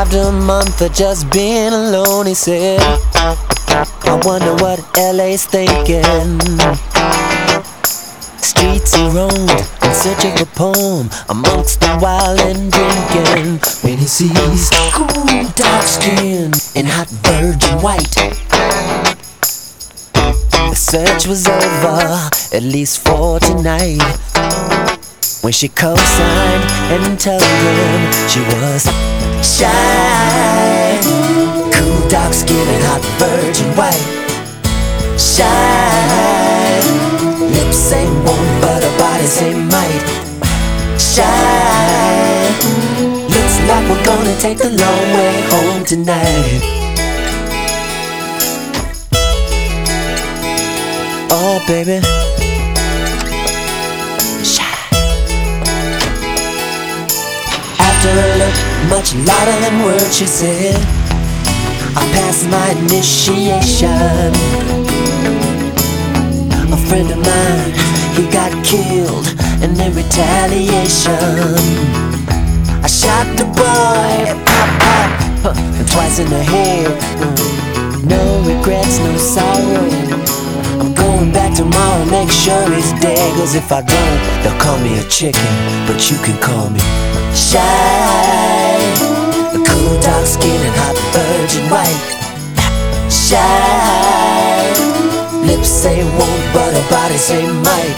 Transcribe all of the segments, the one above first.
After a month of just being alone, he said, I wonder what LA's thinking. Streets he roamed in search of a poem amongst the wild and drinking. When he sees cool dark skin and hot virgin white, the search was over, at least for tonight. When she co-signed and told him she was shy, cool dark skin and hot virgin white. Shy, lips say won't but her body say might. Shy, looks like we're gonna take the long way home tonight. Oh baby, shy. After a look much lighter than words, she said, I passed my initiation. A friend of mine, he got killed, and in retaliation I shot the boy, pop, pop, and twice in the head. No regrets, no sorrow. I'm going back tomorrow, make sure he's dead. Cause if I don't, they'll call me a chicken, but you can call me shy. A cool dark skin and hot virgin white. Shy, lips say won't but her body say might.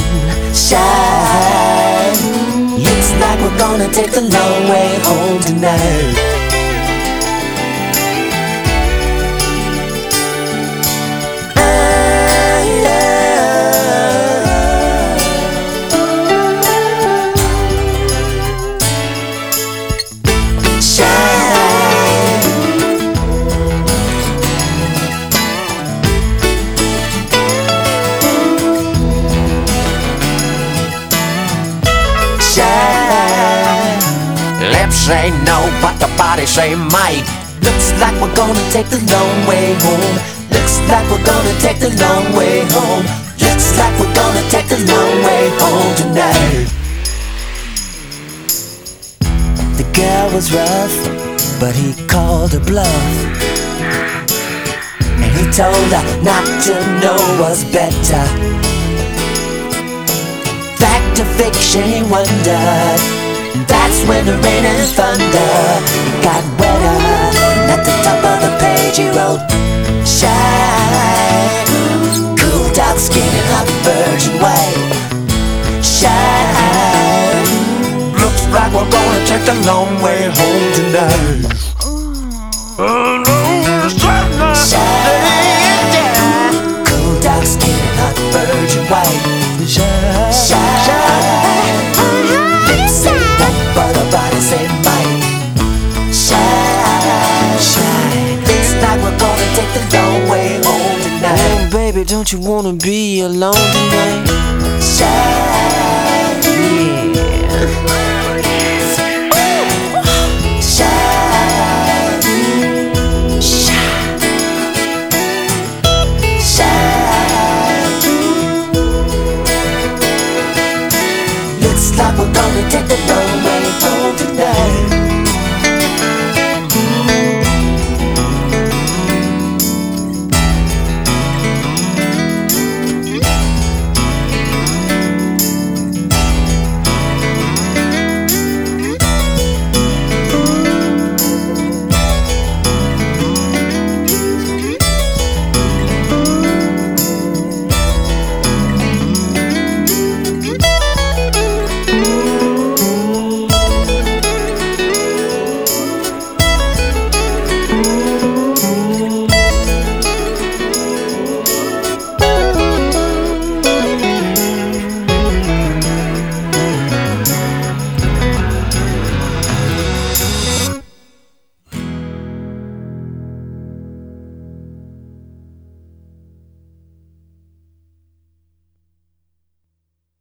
Shy, looks like we're gonna take the long way home tonight. Lips say no, but the body say might. Looks like we're gonna take the long way home. Looks like we're gonna take the long way home. Looks like we're gonna take the long way home tonight. The girl was rough, but he called her bluff, and he told her not to know was better. Fact or fiction, he wondered. That's when the rain and thunder got wetter. And at the top of the page he wrote, shine, cool dark skin and hot virgin white. Shine, looks like we're gonna take the long way home tonight. Shine, cool dark skin and hot virgin white. Shine, but her body say might. Shine, shine, looks like we're gonna take the long way home tonight. Oh baby, don't you wanna be alone tonight? Shine, yeah. Shine, shine, shine. Looks like we're gonna take the long way home tonight.